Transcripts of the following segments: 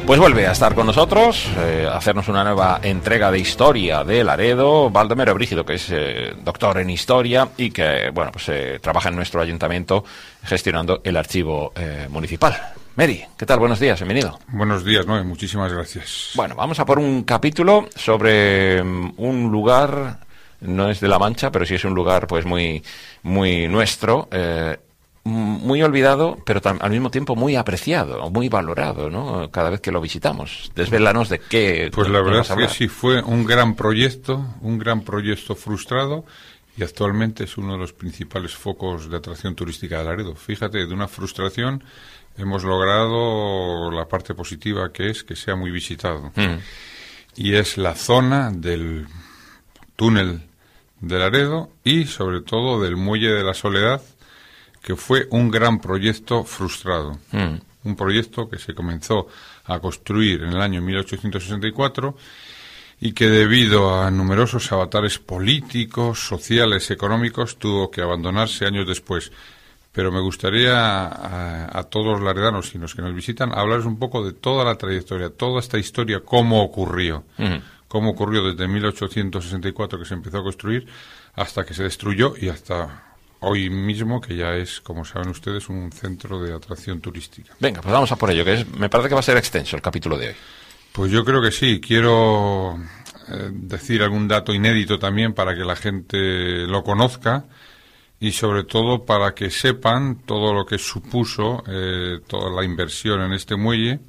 Pues vuelve a estar con nosotros, a hacernos una nueva entrega de historia de Laredo, Baldomero Brígido, que es doctor en historia y que, bueno, pues trabaja en nuestro ayuntamiento gestionando el archivo municipal. Mary, ¿qué tal? Buenos días, bienvenido. Buenos días, Noé, muchísimas gracias. Bueno, vamos a por un capítulo sobre un lugar, no es de La Mancha, pero sí es un lugar pues muy nuestro, muy olvidado, pero al mismo tiempo muy apreciado, muy valorado, ¿no? Cada vez que lo visitamos. Desvélanos de qué. Pues la verdad es que sí, fue un gran proyecto frustrado, y actualmente es uno de los principales focos de atracción turística de Laredo. Fíjate, de una frustración hemos logrado la parte positiva, que es que sea muy visitado. Y es la zona del túnel de Laredo y sobre todo del Muelle de la Soledad, que fue un gran proyecto frustrado. Un proyecto que se comenzó a construir en el año 1864 y que debido a numerosos avatares políticos, sociales, económicos, tuvo que abandonarse años después. Pero me gustaría a todos los laredanos y los que nos visitan hablarles un poco de toda la trayectoria, toda esta historia, cómo ocurrió. Cómo ocurrió desde 1864, que se empezó a construir, hasta que se destruyó y hasta hoy mismo, que ya es, como saben ustedes, un centro de atracción turística. Venga, pues vamos a por ello, me parece que va a ser extenso el capítulo de hoy. Pues yo creo que sí. Quiero decir algún dato inédito también para que la gente lo conozca y sobre todo para que sepan todo lo que supuso toda la inversión en este muelle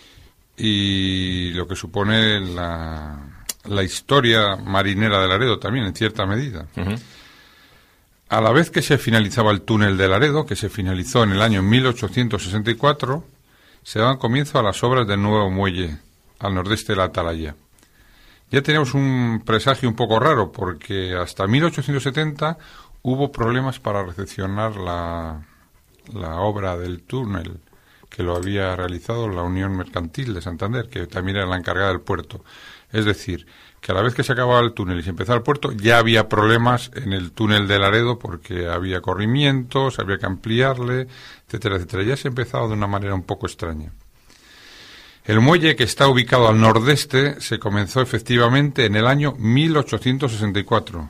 y lo que supone la historia marinera de Laredo también, en cierta medida. A la vez que se finalizaba el túnel de Laredo, que se finalizó en el año 1864, se daban comienzo a las obras del nuevo muelle al nordeste de la Atalaya. Ya teníamos un presagio un poco raro, porque hasta 1870 hubo problemas para recepcionar la obra del túnel, que lo había realizado la Unión Mercantil de Santander, que también era la encargada del puerto. Es decir, que a la vez que se acababa el túnel y se empezaba el puerto, ya había problemas en el túnel de Laredo, porque había corrimientos, había que ampliarle, etcétera, etcétera. Ya se empezaba de una manera un poco extraña. El muelle, que está ubicado al nordeste, se comenzó efectivamente en el año 1864.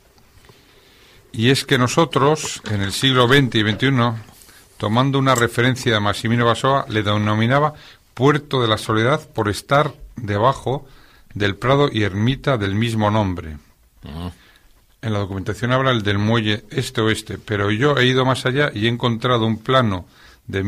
Y es que nosotros, en el siglo XX y XXI, tomando una referencia de Massimino Bassoa, le denominaba Puerto de la Soledad por estar debajo del prado y ermita del mismo nombre. En la documentación habla el del muelle este-oeste, pero yo he ido más allá y he encontrado un plano de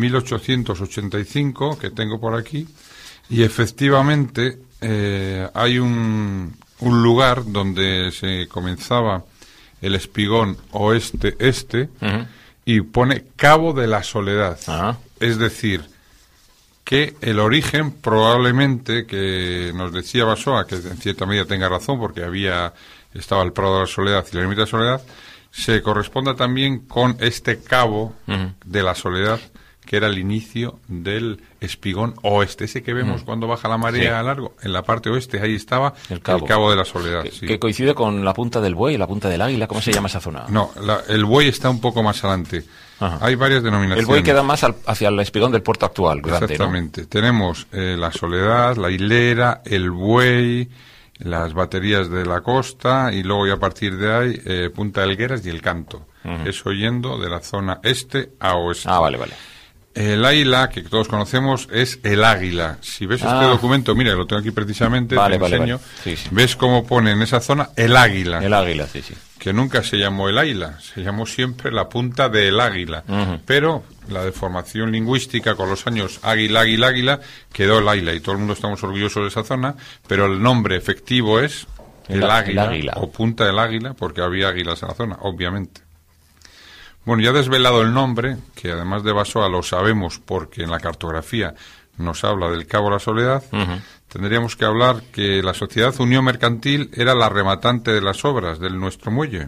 1885 que tengo por aquí, y efectivamente hay un lugar donde se comenzaba el espigón oeste-este y pone Cabo de la Soledad. Es decir, que el origen probablemente, que nos decía Bassoa, que en cierta medida tenga razón, porque estaba el Prado de la Soledad y la Ermita de la Soledad, se corresponda también con este Cabo de la Soledad, que era el inicio del espigón oeste, ese que vemos cuando baja la marea a largo. En la parte oeste, ahí estaba el Cabo de la Soledad. Que coincide con la Punta del Buey, la Punta del Águila, ¿cómo se llama esa zona? No, el Buey está un poco más adelante. Hay varias denominaciones. El Buey queda más hacia el espigón del puerto actual. Grande, exactamente. ¿no? Tenemos la Soledad, la Hilera, el Buey, las baterías de la costa, y luego ya a partir de ahí Punta de Helgueras y el Canto. Eso yendo de la zona este a oeste. Vale. El águila, que todos conocemos, es el águila. Si ves este documento, mira, lo tengo aquí precisamente, te enseño. Sí. Ves cómo pone en esa zona el águila. El águila, sí. Que nunca se llamó el águila, se llamó siempre la punta del águila. Pero la deformación lingüística con los años, águila, quedó el águila, y todo el mundo estamos orgullosos de esa zona, pero el nombre efectivo es el águila, o punta del águila, porque había águilas en la zona, obviamente. Bueno, ya desvelado el nombre, que además de Bassoa lo sabemos porque en la cartografía nos habla del Cabo de la Soledad, tendríamos que hablar que la Sociedad Unión Mercantil era la rematante de las obras de nuestro muelle.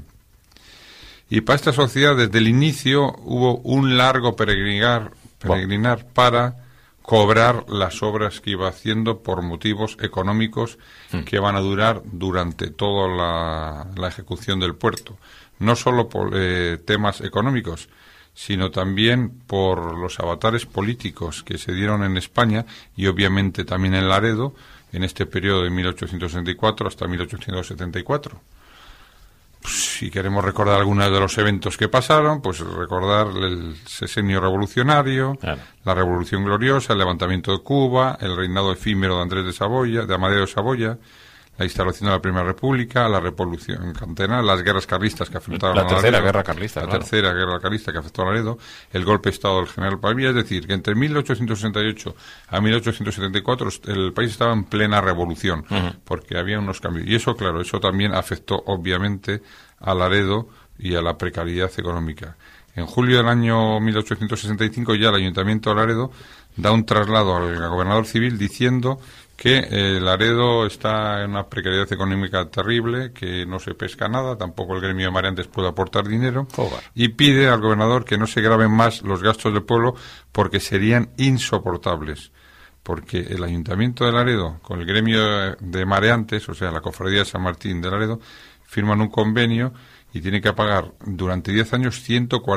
Y para esta sociedad, desde el inicio, hubo un largo peregrinar para cobrar las obras que iba haciendo por motivos económicos que van a durar durante toda la ejecución del puerto. No solo por temas económicos, sino también por los avatares políticos que se dieron en España y obviamente también en Laredo en este periodo de 1864 hasta 1874. Si queremos recordar algunos de los eventos que pasaron, pues recordar el sexenio revolucionario, claro, la Revolución Gloriosa, el levantamiento de Cuba, el reinado efímero de Andrés de Saboya, de Amadeo de Saboya, la instalación de la Primera República, la Revolución Cantena, las guerras carlistas que afectaron la tercera guerra carlista, la tercera guerra carlista que afectó a Laredo, el golpe de Estado del general Pavía, es decir, que entre 1868 a 1874 el país estaba en plena revolución, porque había unos cambios. Y eso, claro, eso también afectó obviamente a Laredo y a la precariedad económica. En julio del año 1865 ya el Ayuntamiento de Laredo da un traslado al gobernador civil diciendo que Laredo está en una precariedad económica terrible, que no se pesca nada, tampoco el gremio de mareantes puede aportar dinero, y pide al gobernador que no se graben más los gastos del pueblo porque serían insoportables. Porque el Ayuntamiento de Laredo, con el gremio de mareantes, o sea, la Cofradía de San Martín de Laredo, firman un convenio y tiene que pagar durante 10 años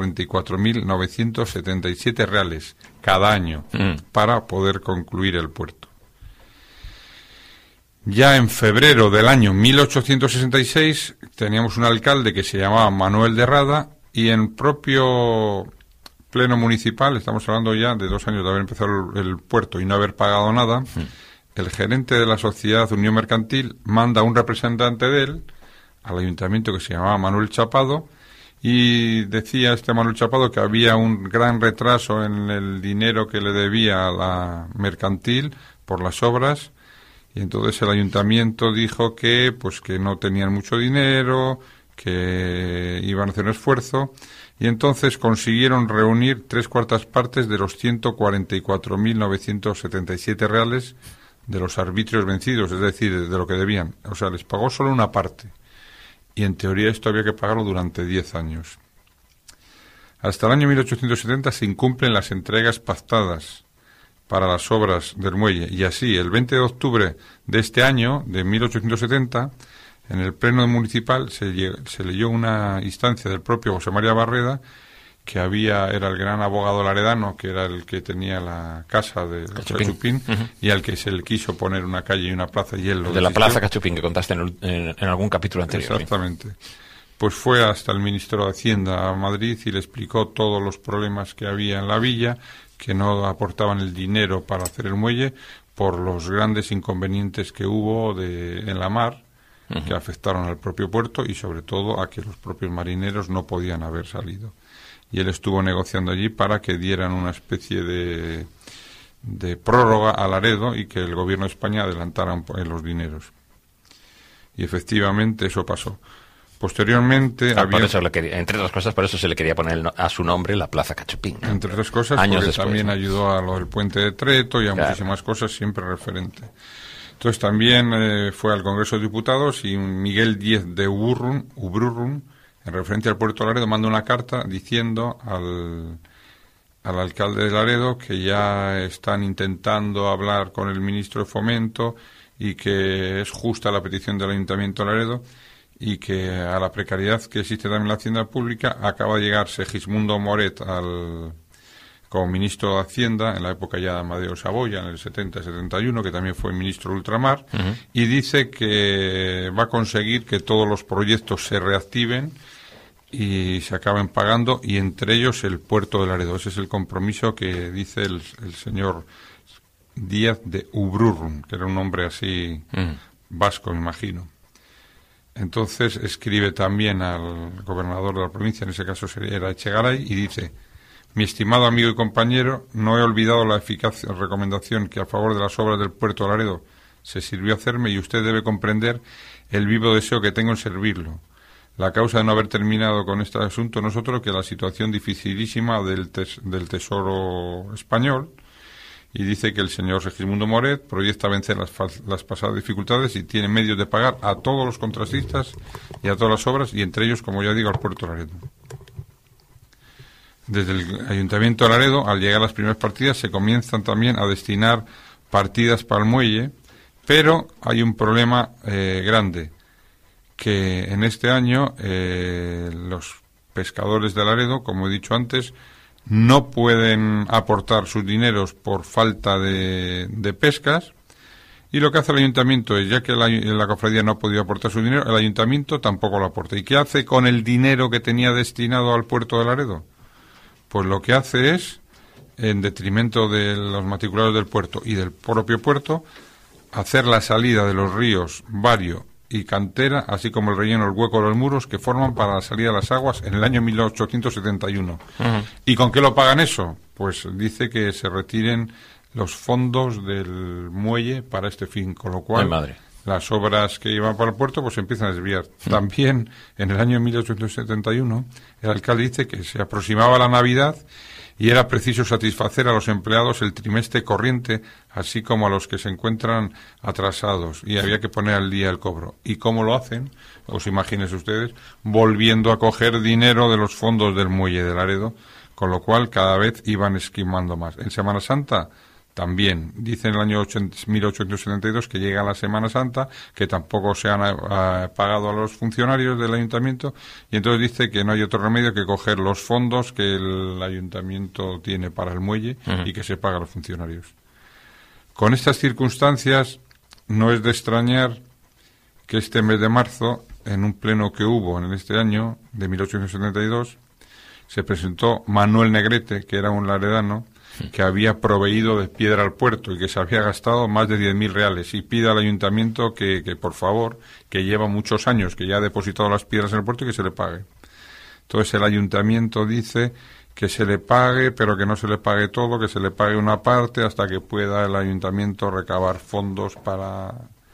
144.977 reales cada año para poder concluir el puerto. Ya en febrero del año 1866 teníamos un alcalde que se llamaba Manuel de Rada y en propio pleno municipal, estamos hablando ya de 2 años de haber empezado el puerto y no haber pagado nada, el gerente de la sociedad Unión Mercantil manda a un representante de él al ayuntamiento que se llamaba Manuel Chapado y decía este Manuel Chapado que había un gran retraso en el dinero que le debía a la mercantil por las obras. Y entonces el ayuntamiento dijo que pues que no tenían mucho dinero, que iban a hacer un esfuerzo, y entonces consiguieron reunir 3/4 partes de los 144.977 reales de los arbitrios vencidos, es decir, de lo que debían. O sea, les pagó solo una parte. Y en teoría esto había que pagarlo durante 10 años. Hasta el año 1870 se incumplen las entregas pactadas para las obras del muelle. Y así, el 20 de octubre de este año, de 1870, en el pleno municipal se leyó una instancia del propio José María Barreda, que era el gran abogado laredano, que era el que tenía la casa de Cachupín, y al que se le quiso poner una calle y una plaza, y él lo de la plaza Cachupín, que contaste en algún capítulo anterior. Exactamente. Pues fue hasta el ministro de Hacienda a Madrid y le explicó todos los problemas que había en la villa, que no aportaban el dinero para hacer el muelle por los grandes inconvenientes que hubo en la mar, que afectaron al propio puerto y sobre todo a que los propios marineros no podían haber salido. Y él estuvo negociando allí para que dieran una especie de prórroga a Laredo y que el gobierno de España adelantara los dineros. Y efectivamente eso pasó. Posteriormente por eso entre otras cosas, por eso se le quería poner a su nombre la Plaza Cachupín, ¿no? Entre otras cosas, años porque después, también ¿no? ayudó a lo del puente de Treto y a muchísimas cosas, siempre referente. Entonces también fue al Congreso de Diputados y Miguel Díez de Ubrurrum, en referencia al puerto de Laredo, manda una carta diciendo al alcalde de Laredo que ya están intentando hablar con el ministro de Fomento y que es justa la petición del Ayuntamiento de Laredo y que a la precariedad que existe también en la hacienda pública acaba de llegar Segismundo Moret como ministro de Hacienda en la época ya de Amadeo Saboya, en el 70-71, que también fue ministro de Ultramar, y dice que va a conseguir que todos los proyectos se reactiven y se acaben pagando, y entre ellos el puerto de Laredo. Ese es el compromiso que dice el señor Díaz de Ubrurrum, que era un hombre así vasco, me imagino. Entonces escribe también al gobernador de la provincia, en ese caso era Echegaray, y dice: mi estimado amigo y compañero, no he olvidado la eficaz recomendación que a favor de las obras del puerto de Laredo se sirvió hacerme, y usted debe comprender el vivo deseo que tengo en servirlo. La causa de no haber terminado con este asunto no es otro que la situación dificilísima del Tesoro español, y dice que el señor Segismundo Moret proyecta vencer las pasadas dificultades y tiene medios de pagar a todos los contratistas y a todas las obras, y entre ellos, como ya digo, al puerto de Laredo. Desde el Ayuntamiento de Laredo, al llegar las primeras partidas, se comienzan también a destinar partidas para el muelle, pero hay un problema grande, que en este año los pescadores de Laredo, como he dicho antes, no pueden aportar sus dineros por falta de pescas, y lo que hace el ayuntamiento es, ya que la cofradía no ha podido aportar su dinero, el ayuntamiento tampoco lo aporta. ¿Y qué hace con el dinero que tenía destinado al puerto de Laredo? Pues lo que hace es, en detrimento de los matriculados del puerto y del propio puerto, hacer la salida de los ríos Vario y Cantera, así como el relleno, el hueco de los muros que forman para la salida de las aguas en el año 1871. Uh-huh. ¿Y con qué lo pagan eso? Pues dice que se retiren los fondos del muelle para este fin, con lo cual las obras que iban para el puerto pues se empiezan a desviar. También en el año 1871 el alcalde dice que se aproximaba la Navidad y era preciso satisfacer a los empleados el trimestre corriente, así como a los que se encuentran atrasados, y había que poner al día el cobro. ¿Y cómo lo hacen? Pues imagínense ustedes, volviendo a coger dinero de los fondos del muelle de Laredo, con lo cual cada vez iban esquimando más. En Semana Santa también, dice en el año 1872 que llega la Semana Santa, que tampoco se han pagado a los funcionarios del ayuntamiento, y entonces dice que no hay otro remedio que coger los fondos que el ayuntamiento tiene para el muelle y que se paga a los funcionarios. Con estas circunstancias, no es de extrañar que este mes de marzo, en un pleno que hubo en este año, de 1872, se presentó Manuel Negrete, que era un laredano, que había proveído de piedra al puerto y que se había gastado más de 10.000 reales, y pide al ayuntamiento que por favor, que lleva muchos años, que ya ha depositado las piedras en el puerto, y que se le pague. Entonces el ayuntamiento dice que se le pague, pero que no se le pague todo, que se le pague una parte hasta que pueda el ayuntamiento recabar fondos para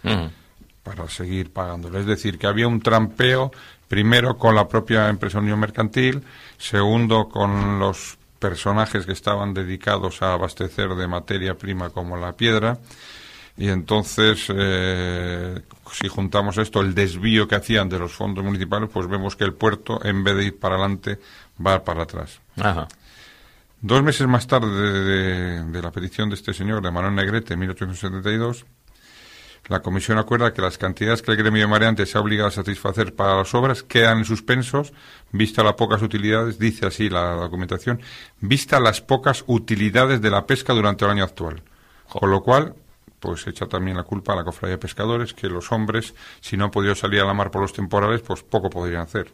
seguir pagándole. Es decir, que había un trampeo, primero con la propia empresa Unión Mercantil, segundo con los personajes que estaban dedicados a abastecer de materia prima como la piedra, y entonces si juntamos esto, el desvío que hacían de los fondos municipales, pues vemos que el puerto, en vez de ir para adelante, va para atrás. Ajá. 2 meses más tarde de la petición de este señor, de Manuel Negrete, en 1872, la comisión acuerda que las cantidades que el gremio mareante se ha obligado a satisfacer para las obras quedan en suspensos, vista las pocas utilidades, dice así la documentación, vista las pocas utilidades de la pesca durante el año actual. Con lo cual, pues echa también la culpa a la cofradía de pescadores, que los hombres, si no han podido salir a la mar por los temporales, pues poco podrían hacer.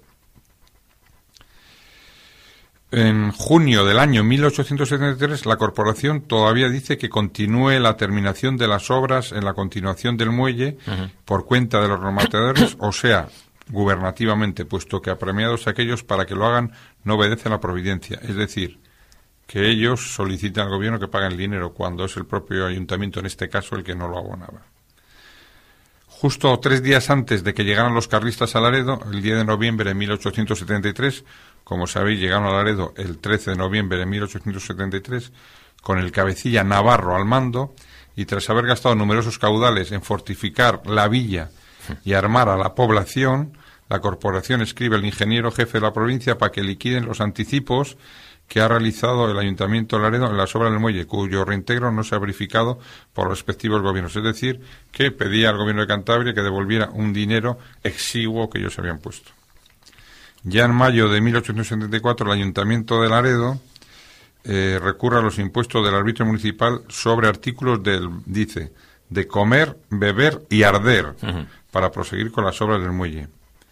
En junio del año 1873, la corporación todavía dice que continúe la terminación de las obras en la continuación del muelle por cuenta de los rematadores, o sea, gubernativamente, puesto que apremiados aquellos para que lo hagan no obedecen la providencia. Es decir, que ellos solicitan al gobierno que pague el dinero cuando es el propio ayuntamiento, en este caso, el que no lo abonaba. Justo 3 días antes de que llegaran los carlistas a Laredo, el 10 de noviembre de 1873, como sabéis, llegaron a Laredo el 13 de noviembre de 1873, con el cabecilla Navarro al mando, y tras haber gastado numerosos caudales en fortificar la villa y armar a la población, la corporación escribe al ingeniero jefe de la provincia para que liquiden los anticipos que ha realizado el Ayuntamiento de Laredo en las obras del muelle, cuyo reintegro no se ha verificado por los respectivos gobiernos. Es decir, que pedía al gobierno de Cantabria que devolviera un dinero exiguo que ellos habían puesto. Ya en mayo de 1874, el Ayuntamiento de Laredo recurre a los impuestos del arbitrio municipal sobre artículos de comer, beber y arder para proseguir con las obras del muelle.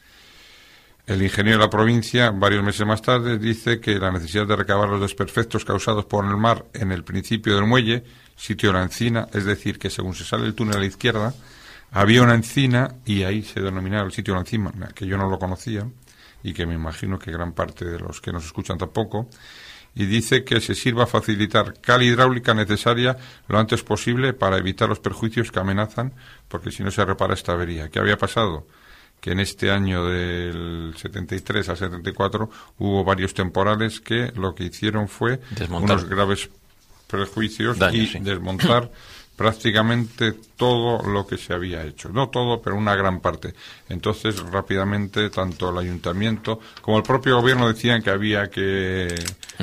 El ingeniero de la provincia, varios meses más tarde, dice que la necesidad de recabar los desperfectos causados por el mar en el principio del muelle, sitio de la encina, es decir, que según se sale el túnel a la izquierda, había una encina y ahí se denominaba el sitio de la encina, que yo no lo conocía y que me imagino que gran parte de los que nos escuchan tampoco, y dice que se sirva a facilitar cal hidráulica necesaria lo antes posible para evitar los perjuicios que amenazan, porque si no se repara esta avería. ¿Qué había pasado? Que en este año del 73 al 74 hubo varios temporales que lo que hicieron fue unos graves perjuicios desmontar prácticamente todo lo que se había hecho. No todo, pero una gran parte. Entonces, rápidamente, tanto el ayuntamiento como el propio gobierno decían que había que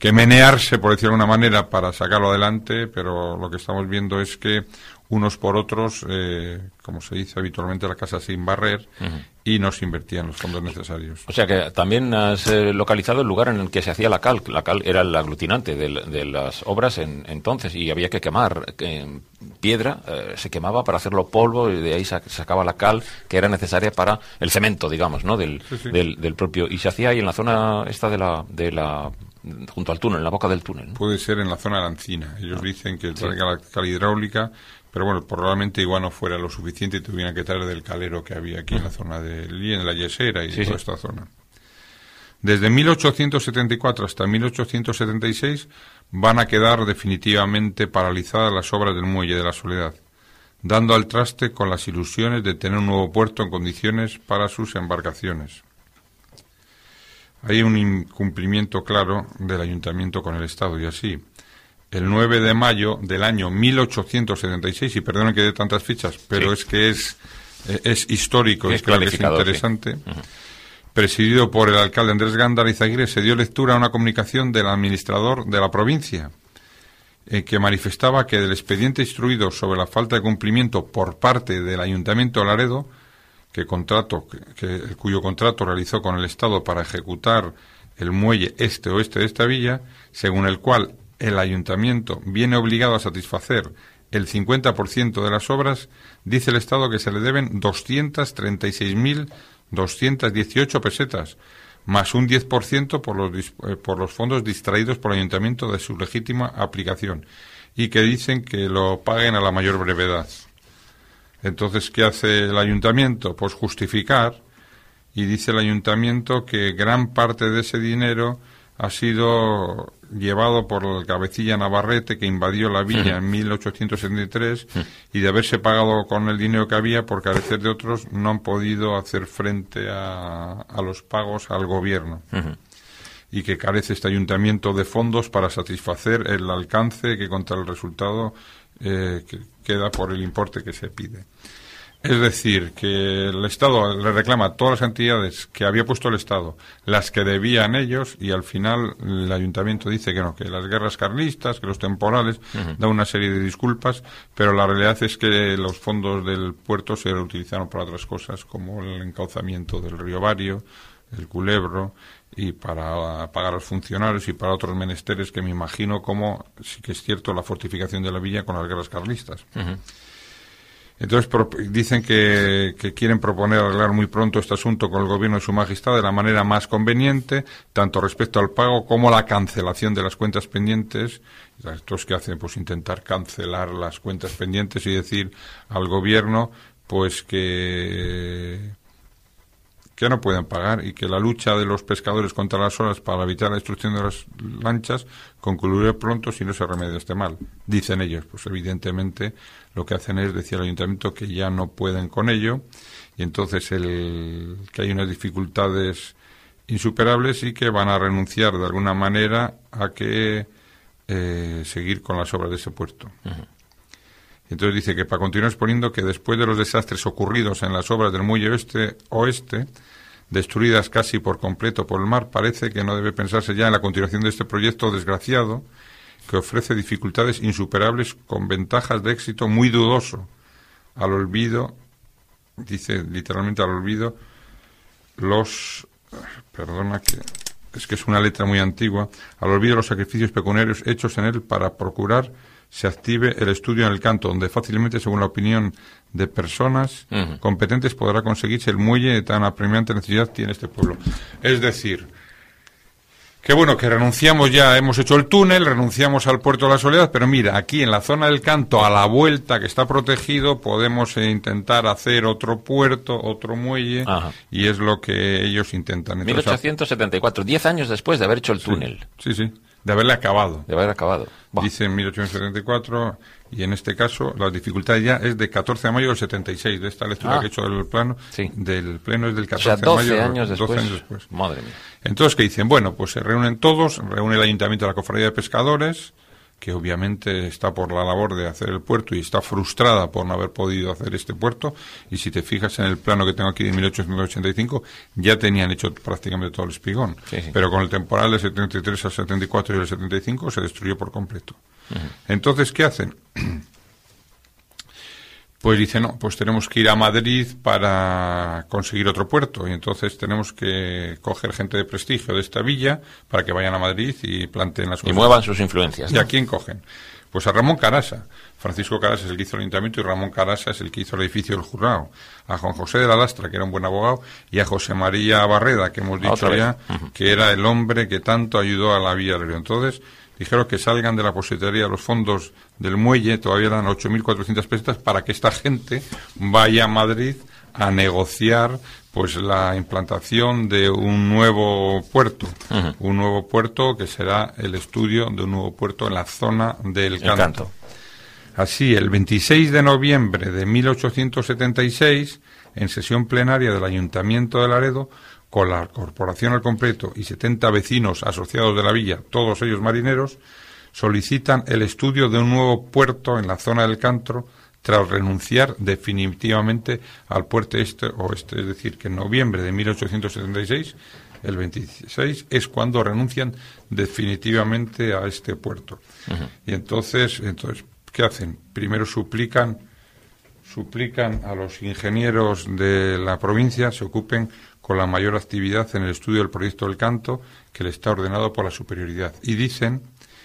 menearse, por decirlo de alguna manera, para sacarlo adelante, pero lo que estamos viendo es que unos por otros, como se dice habitualmente, la casa sin barrer, y no se invertían los fondos necesarios. O sea que también has localizado el lugar en el que se hacía la cal. La cal era el aglutinante de las obras entonces, y había que quemar piedra, se quemaba para hacerlo polvo, y de ahí se sacaba la cal que era necesaria para el cemento, digamos, ¿no? Del propio. Y se hacía ahí en la zona esta de la junto al túnel, en la boca del túnel, ¿no? Puede ser en la zona de la Encina. Ellos dicen que traiga la cal hidráulica, pero bueno, probablemente igual no fuera lo suficiente y tuvieran que traer del calero que había aquí en la zona de en la Yesera y toda esta zona. Desde 1874 hasta 1876 van a quedar definitivamente paralizadas las obras del muelle de la Soledad, dando al traste con las ilusiones de tener un nuevo puerto en condiciones para sus embarcaciones. Hay un incumplimiento claro del ayuntamiento con el Estado, y así, el 9 de mayo del año 1876, y perdonen que dé tantas fichas, pero es que es histórico, es creo que es interesante, presidido por el alcalde Andrés Gándara Izaguirre, se dio lectura a una comunicación del administrador de la provincia, que manifestaba que del expediente instruido sobre la falta de cumplimiento por parte del Ayuntamiento de Laredo, cuyo contrato realizó con el Estado para ejecutar el muelle este-oeste de esta villa, según el cual el Ayuntamiento viene obligado a satisfacer el 50% de las obras, dice el Estado que se le deben 236.218 pesetas, más un 10% por los fondos distraídos por el Ayuntamiento de su legítima aplicación, y que dicen que lo paguen a la mayor brevedad. Entonces, ¿qué hace el Ayuntamiento? Pues justificar, y dice el Ayuntamiento que gran parte de ese dinero ha sido llevado por el cabecilla Navarrete, que invadió la villa en 1873, y de haberse pagado con el dinero que había, por carecer de otros, no han podido hacer frente a los pagos al gobierno. Y que carece este ayuntamiento de fondos para satisfacer el alcance que contra el resultado que queda por el importe que se pide. Es decir, que el Estado le reclama todas las cantidades que había puesto el Estado, las que debían ellos, y al final el Ayuntamiento dice que no, que las guerras carlistas, que los temporales, da una serie de disculpas, pero la realidad es que los fondos del puerto se utilizaron para otras cosas, como el encauzamiento del río Vario, el Culebro, y para pagar a los funcionarios y para otros menesteres que me imagino, como sí que es cierto, la fortificación de la villa con las guerras carlistas. Entonces dicen que quieren proponer arreglar muy pronto este asunto con el gobierno de Su Majestad de la manera más conveniente, tanto respecto al pago como la cancelación de las cuentas pendientes. Estos que hacen, pues intentar cancelar las cuentas pendientes y decir al gobierno pues que no pueden pagar, y que la lucha de los pescadores contra las olas para evitar la destrucción de las lanchas concluirá pronto si no se remedia este mal. Dicen ellos, pues evidentemente lo que hacen es decir al ayuntamiento que ya no pueden con ello, y entonces que hay unas dificultades insuperables y que van a renunciar de alguna manera a que seguir con las obras de ese puerto. Entonces dice que para continuar exponiendo que después de los desastres ocurridos en las obras del muelle oeste, destruidas casi por completo por el mar, parece que no debe pensarse ya en la continuación de este proyecto desgraciado, que ofrece dificultades insuperables con ventajas de éxito muy dudoso, al olvido, dice literalmente al olvido, es que es una letra muy antigua, al olvido los sacrificios pecuniarios hechos en él para procurar se active el estudio en el canto, donde fácilmente, según la opinión de personas competentes, podrá conseguirse el muelle de tan apremiante necesidad tiene este pueblo. Es decir, que bueno, que renunciamos ya, hemos hecho el túnel, renunciamos al puerto de la Soledad, pero mira, aquí en la zona del canto, a la vuelta, que está protegido, podemos intentar hacer otro puerto, otro muelle, y es lo que ellos intentan. Entonces, 1874, 10 años después de haber hecho el túnel. Sí. De haberle acabado. De haber acabado. Dice en 1874, y en este caso la dificultad ya es de 14 de mayo del 76, de esta lectura que he hecho del plano, del pleno es del 14 de mayo. 12 años después. Madre mía. Entonces, ¿qué dicen? Bueno, pues se reúnen todos, reúne el Ayuntamiento de la Cofradía de Pescadores, que obviamente está por la labor de hacer el puerto y está frustrada por no haber podido hacer este puerto. Y si te fijas en el plano que tengo aquí de 1885, ya tenían hecho prácticamente todo el espigón. Sí, sí. Pero con el temporal del 73 al 74 y el 75 se destruyó por completo. Entonces, ¿qué hacen? Pues dice, no, pues tenemos que ir a Madrid para conseguir otro puerto. Y entonces tenemos que coger gente de prestigio de esta villa para que vayan a Madrid y planteen las cosas. Y muevan sus influencias, ¿Y ¿no? a quién cogen? Pues a Ramón Carasa. Francisco Carasa es el que hizo el ayuntamiento y Ramón Carasa es el que hizo el edificio del juzgado. A Juan José de la Lastra, que era un buen abogado, y a José María Barreda, que hemos dicho ya, que era el hombre que tanto ayudó a la Villa del Río. Entonces, dijeron que salgan de la positería los fondos del muelle, todavía dan 8.400 pesetas, para que esta gente vaya a Madrid a negociar pues la implantación de un nuevo puerto. Un nuevo puerto que será el estudio de un nuevo puerto en la zona del Canto. Así, el 26 de noviembre de 1876, en sesión plenaria del Ayuntamiento de Laredo, con la corporación al completo y 70 vecinos asociados de la villa, todos ellos marineros, solicitan el estudio de un nuevo puerto en la zona del Cantro tras renunciar definitivamente al puerto este-oeste. Es decir, que en noviembre de 1876, el 26, es cuando renuncian definitivamente a este puerto. Y entonces, ¿qué hacen? Primero suplican a los ingenieros de la provincia se ocupen con la mayor actividad en el estudio del proyecto del Canto, que le está ordenado por la superioridad. Y dicen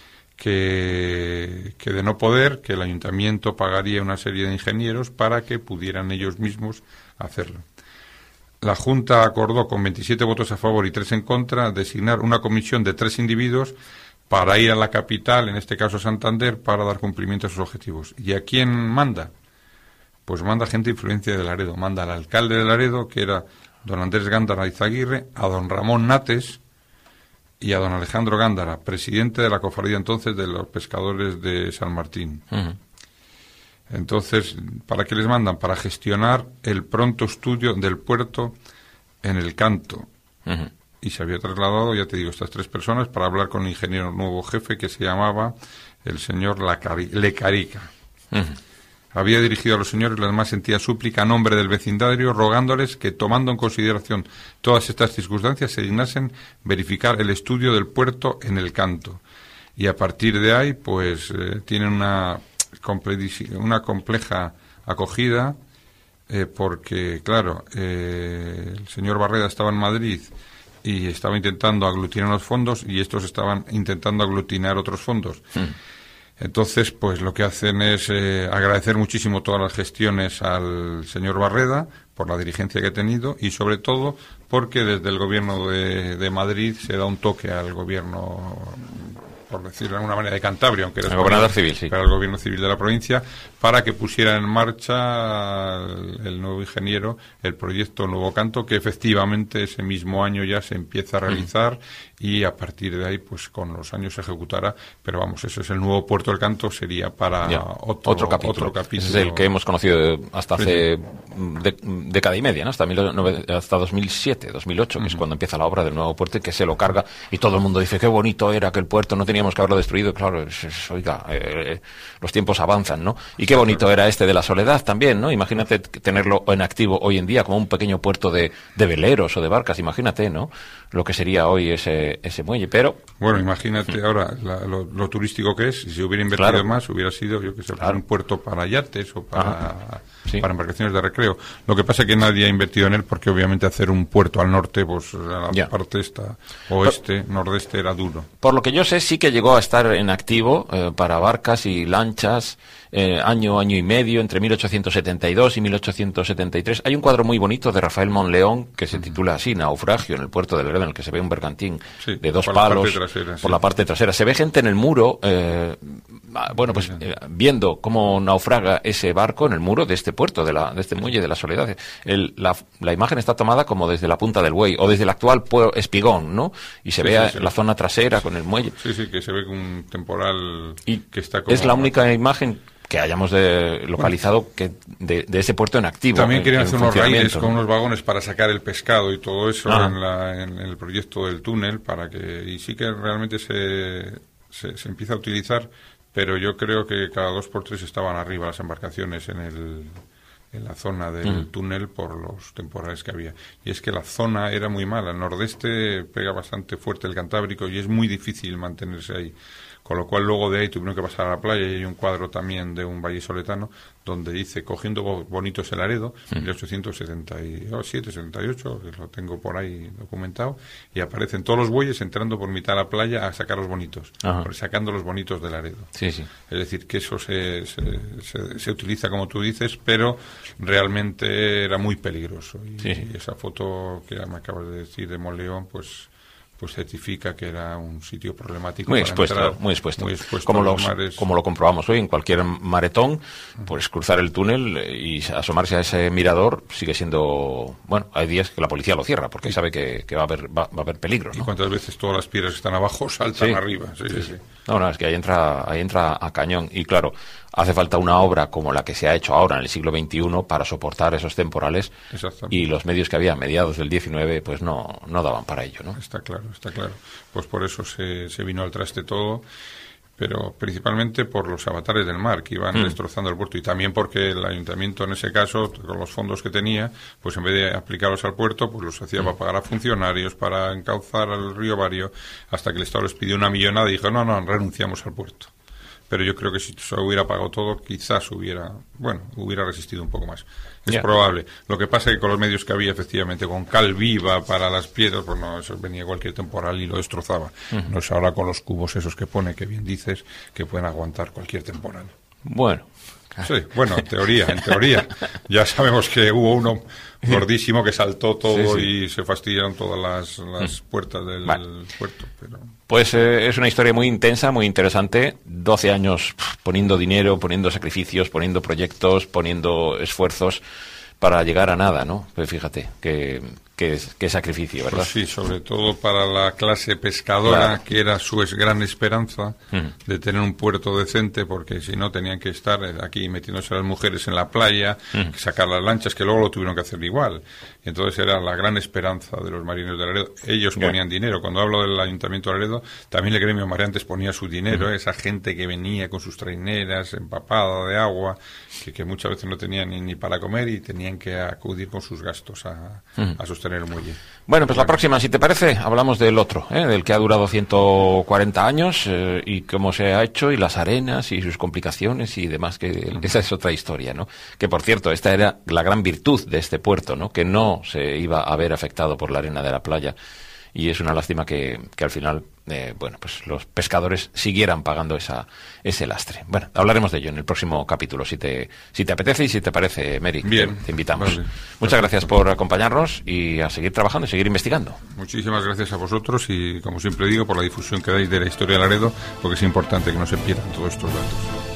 que de no poder, que el ayuntamiento pagaría una serie de ingenieros para que pudieran ellos mismos hacerlo. La Junta acordó, con 27 votos a favor y 3 en contra, designar una comisión de 3 individuos para ir a la capital, en este caso Santander, para dar cumplimiento a sus objetivos. ¿Y a quién manda? Pues manda gente de influencia de Laredo. Manda al alcalde de Laredo, que era don Andrés Gándara Izaguirre, a don Ramón Nates y a don Alejandro Gándara, presidente de la cofradía entonces de los pescadores de San Martín. Entonces, ¿para qué les mandan? Para gestionar el pronto estudio del puerto en el Canto. Y se había trasladado, ya te digo, estas 3 personas para hablar con el ingeniero nuevo jefe, que se llamaba el señor Lecarica. Había dirigido a los señores la más sentida súplica a nombre del vecindario, rogándoles que, tomando en consideración todas estas circunstancias, se dignasen verificar el estudio del puerto en el Canto. Y a partir de ahí, pues, tienen una compleja acogida, porque, claro, el señor Barreda estaba en Madrid y estaba intentando aglutinar los fondos, y estos estaban intentando aglutinar otros fondos. Entonces, pues lo que hacen es agradecer muchísimo todas las gestiones al señor Barreda por la dirigencia que ha tenido, y sobre todo porque desde el gobierno de Madrid se da un toque al gobierno, por decirlo de alguna manera, de Cantabria, aunque era el gobernador civil, sí, para el gobierno civil de la provincia, para que pusiera en marcha el nuevo ingeniero el proyecto Nuevo Canto, que efectivamente ese mismo año ya se empieza a realizar, y a partir de ahí, pues con los años se ejecutará. Pero vamos, eso es el nuevo puerto del Canto, sería para otro capítulo. Ese es el que hemos conocido hasta hace década y media, ¿no? Hasta 2007, 2008, que es cuando empieza la obra del nuevo puerto, y que se lo carga, y todo el mundo dice, qué bonito era aquel puerto, no teníamos que haberlo destruido. Claro, oiga, los tiempos avanzan, ¿no? Y qué bonito era este de la Soledad también, ¿no? Imagínate tenerlo en activo hoy en día como un pequeño puerto de veleros o de barcas, imagínate, ¿no? Lo que sería hoy ese muelle, pero... Bueno, imagínate ahora lo turístico que es. Si se hubiera invertido más, hubiera sido, yo que sé, un puerto para yates o para embarcaciones de recreo. Lo que pasa es que nadie ha invertido en él, porque obviamente hacer un puerto al norte, pues a la parte oeste, nordeste, era duro. Por lo que yo sé, sí que llegó a estar en activo para barcas y lanchas año y medio, entre 1872 y 1873. Hay un cuadro muy bonito de Rafael Monleón que se titula así, Naufragio, en el puerto de Laredo, en el que se ve un bergantín de 2 palos por la parte trasera. Se ve gente en el muro, viendo cómo naufraga ese barco en el muro de este puerto, de este muelle de la Soledad. La imagen está tomada como desde la Punta del Buey, o desde el actual Espigón, ¿no? Y se ve la zona trasera con el muelle. Sí, que se ve un temporal que está como... Es la única imagen que hayamos localizado que de ese puerto en activo. También querían hacer unos raíles con unos vagones para sacar el pescado y todo eso en el proyecto del túnel, y sí que realmente se empieza a utilizar, pero yo creo que cada 2 por 3 estaban arriba las embarcaciones en la zona del túnel por los temporales que había. Y es que la zona era muy mala. El nordeste pega bastante fuerte el Cantábrico y es muy difícil mantenerse ahí. Con lo cual luego de ahí tuvieron que pasar a la playa, y hay un cuadro también de un vallisoletano donde dice, cogiendo bonitos el Laredo, 1877, 78, que lo tengo por ahí documentado, y aparecen todos los bueyes entrando por mitad de la playa a sacar los bonitos, sacando los bonitos del Laredo. Sí, sí. Es decir, que eso se utiliza como tú dices, pero realmente era muy peligroso. Y esa foto que me acabas de decir de Monleón, pues certifica que era un sitio problemático. Muy expuesto. Como lo comprobamos hoy en cualquier maretón, pues cruzar el túnel y asomarse a ese mirador sigue siendo... Bueno, hay días que la policía lo cierra porque sabe que va a haber peligro, ¿no? Y cuántas veces todas las piedras que están abajo saltan arriba. Sí. No, es que ahí entra a cañón. Y claro, hace falta una obra como la que se ha hecho ahora en el siglo XXI para soportar esos temporales, y los medios que había a mediados del XIX pues no daban para ello, ¿no? Está claro. Pues por eso se vino al traste todo, pero principalmente por los avatares del mar que iban destrozando el puerto, y también porque el ayuntamiento en ese caso, con los fondos que tenía, pues en vez de aplicarlos al puerto, pues los hacía para pagar a funcionarios, para encauzar al río Vario, hasta que el Estado les pidió una millonada y dijo, no, renunciamos al puerto. Pero yo creo que si se hubiera pagado todo, quizás hubiera resistido un poco más. Es probable. Lo que pasa es que con los medios que había, efectivamente, con cal viva para las piedras, pues no, eso venía cualquier temporal y lo destrozaba. No es ahora con los cubos esos que pone, que bien dices, que pueden aguantar cualquier temporal. Bueno. Sí, bueno, en teoría. Ya sabemos que hubo uno gordísimo que saltó todo y se fastidiaron todas las puertas del puerto. Pero... Pues es una historia muy intensa, muy interesante. 12 años poniendo dinero, poniendo sacrificios, poniendo proyectos, poniendo esfuerzos para llegar a nada, ¿no? Pues fíjate, qué sacrificio, ¿verdad? Pues sí, sobre todo para la clase pescadora, que era su gran esperanza de tener un puerto decente, porque si no tenían que estar aquí metiéndose las mujeres en la playa, sacar las lanchas, que luego lo tuvieron que hacer igual. Y entonces era la gran esperanza de los marineros de Laredo. Ellos ponían dinero. Cuando hablo del Ayuntamiento de Laredo, también el gremio mareantes ponía su dinero, esa gente que venía con sus traineras empapada de agua, que muchas veces no tenían ni para comer y tenían que acudir con sus gastos a sostener el muelle. Bueno, pues la próxima, si te parece, hablamos del otro, del que ha durado 140 años y cómo se ha hecho, y las arenas y sus complicaciones y demás, que esa es otra historia, ¿no? Que, por cierto, esta era la gran virtud de este puerto, ¿no? Que no se iba a ver afectado por la arena de la playa, y es una lástima que al final, pues los pescadores siguieran pagando ese lastre. Bueno, hablaremos de ello en el próximo capítulo, si te apetece y si te parece, Mary. Bien, te invitamos. Vale. Muchas gracias por acompañarnos y a seguir trabajando y seguir investigando. Muchísimas gracias a vosotros y, como siempre digo, por la difusión que dais de la historia de Laredo, porque es importante que no se pierdan todos estos datos.